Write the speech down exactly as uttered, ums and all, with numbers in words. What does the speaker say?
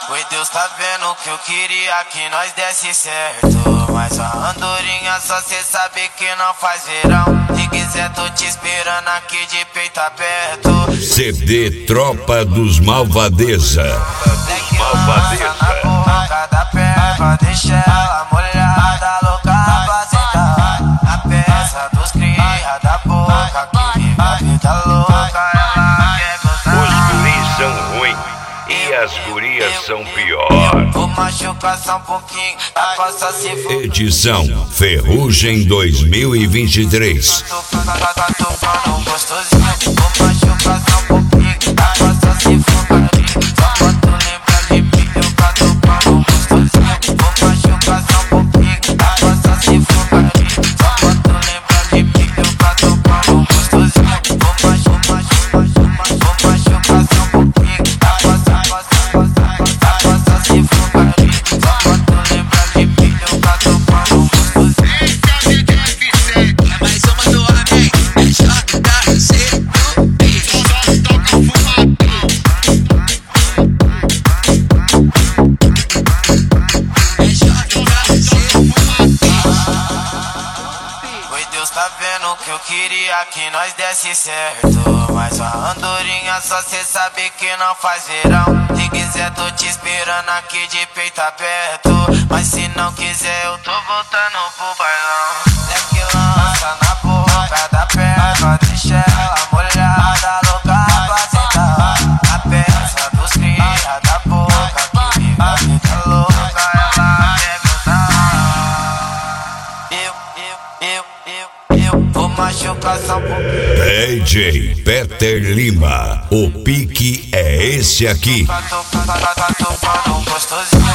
Oi, Deus tá vendo que eu queria que nós desse certo, mas a andorinha só cê sabe que não faz verão. Se quiser tô te esperando aqui de peito aberto. C D Tropa dos Malvadeza. Leque lança na boca da perva, deixa ela molhada, louca pra sentar. Na peça dos cria da boca que vive a vida louca, ela quer gozar. Os guris são ruins e as gurias são pior. Vou machucar só um pouquinho, a costa se for. Edição Ferrugem dois mil e vinte e três. Tocando gostosinho, vou machucar só um pouquinho, a costa se for. Só pra tu lembrar de mim, eu tá tocando gostosinho. Vou machucar só um pouquinho, a costa se for. Só pra tu lembrar de mim, eu tá tocando gostosinho. Vou machucar, machucar, vou machucar só um pouquinho, a costa, a costa, a costa se for. Só pra tu lembrar de mim, eu tá tocando gostosinho. É mais uma do homem, é J C do bicho. Só toca fumado. É J C Oi, Deus tá vendo que eu queria que nós desse certo, mas a andorinha só cê sabe que não faz verão. Se quiser tô te esperando aqui de peito aberto, mas se não quiser eu tô voltando pro bailão. Leque lança na boca da perva, deixa ela molhada, louca pra sentar. Na peça dos cria da boca que vive a vida louca, ela quer gozar. Eu, eu, eu, eu, eu vou machucar só um pouquinho. D J Peter Lima, o pique é esse aqui. Tá tocando, tá tocando gostosinho.